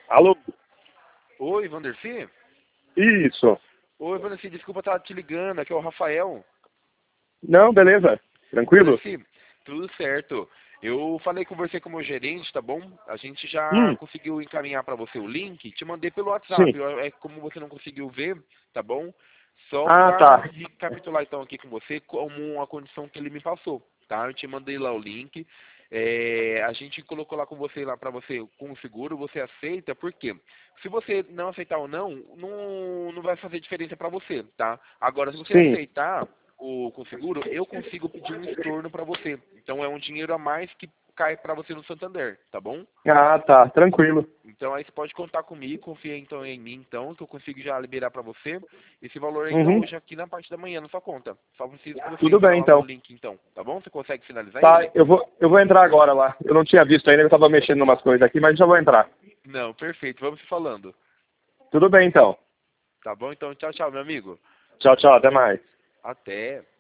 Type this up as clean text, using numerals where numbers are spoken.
Alô? Oi, Vandercy? Isso. Oi, Vandercy, desculpa estar te ligando, aqui é o Rafael. Não, beleza. Tranquilo? Vandercy, tudo certo. Eu falei com você como gerente, tá bom? A gente já Hum, conseguiu encaminhar para você o link, te mandei pelo WhatsApp. sim. É como você não conseguiu ver, tá bom? Só Ah, para tá. recapitular então aqui com você como uma condição que ele me passou, tá? Eu te mandei lá o link. A gente colocou lá com você lá para você com o seguro, você aceita, por quê? Se você não aceitar ou não vai fazer diferença para você, tá? Agora, se você Sim. aceitar com o seguro, eu consigo pedir um estorno para você. Então é um dinheiro a mais que cai para você no Santander, tá bom? Ah, tá. Tranquilo. Então aí você pode contar comigo, confia então em mim, então, que eu consigo já liberar para você esse valor ainda Uhum. hoje aqui na parte da manhã na sua conta. Só preciso que você Tudo entre bem, lá no então. link então, tá bom? Você consegue finalizar Tá, ele? eu vou entrar agora lá. Eu não tinha visto ainda, eu tava mexendo em umas coisas aqui, mas já vou entrar. Não, perfeito. Vamos se falando. Tudo bem, então. Tá bom? Então, tchau, tchau, meu amigo. Tchau, tchau. Até mais. Até.